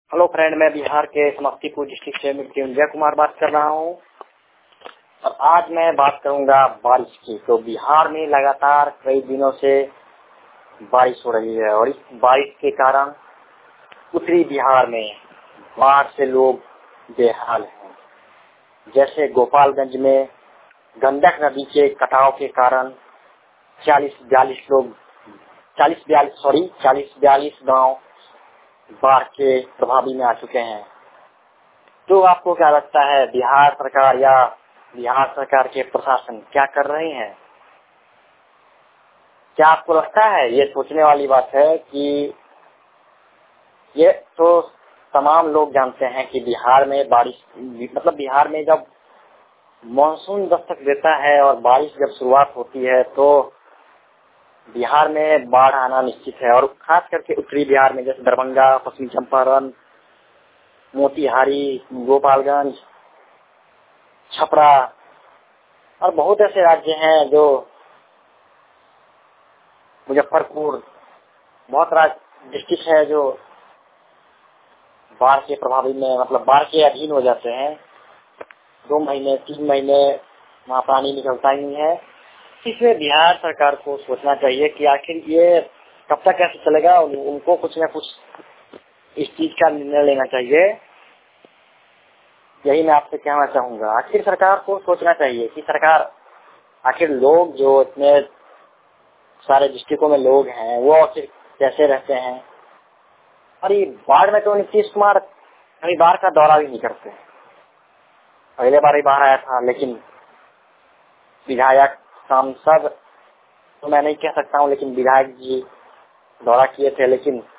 Hello friend, मैं बिहार के Samastipur district से मृत्युंजय कुमार बात कर रहा हूँ। और आज मैं बात करूंगा बारिश की। तो बिहार में लगातार कई दिनों से बारिश हो रही है और इस बारिश के कारण उत्तरी बिहार में बाढ़ से लोग बेहाल हैं। जैसे गोपालगंज में गंडक नदी के कटाव के कारण 40-42 गांव बाढ़ के प्रभावी में आ चुके हैं। तो आपको क्या लगता है, बिहार सरकार या बिहार सरकार के प्रशासन क्या कर रहे हैं? क्या आपको लगता है? ये सोचने वाली बात है कि ये तो तमाम लोग जानते हैं कि बिहार में बारिश बिहार में जब मानसून दस्तक देता है और बारिश जब शुरुआत होती है तो बिहार में बाढ़ आना निश्चित है। और खास करके उत्तरी बिहार में जैसे दरभंगा, पश्चिमी चंपारण, मोतिहारी, गोपालगंज, छपरा और बहुत ऐसे राज्य हैं, जो मुजफ्फरपुर, बहुत राज्य डिस्ट्रिक्ट है जो बाढ़ के प्रभावी में बाढ़ के अधीन हो जाते हैं। 2 महीने 3 महीने वहाँ पानी निकलता ही नहीं है। इसलिए बिहार सरकार को सोचना चाहिए कि आखिर ये कब तक ऐसे चलेगा। उनको कुछ न कुछ इस चीज का निर्णय लेना चाहिए। यही मैं आपसे कहना चाहूंगा। आखिर सरकार को सोचना चाहिए कि सरकार, आखिर लोग जो इतने सारे डिस्ट्रिक्टों में लोग हैं वो आखिर कैसे रहते हैं। और ये बाढ़ में तो नीतीश कुमार कई बार का दौरा भी नहीं करते। पहले बार ही बाढ़ आया था, लेकिन विधायक, सांसद तो मैं नहीं कह सकता हूँ, लेकिन विधायक जी दौरा किए थे। लेकिन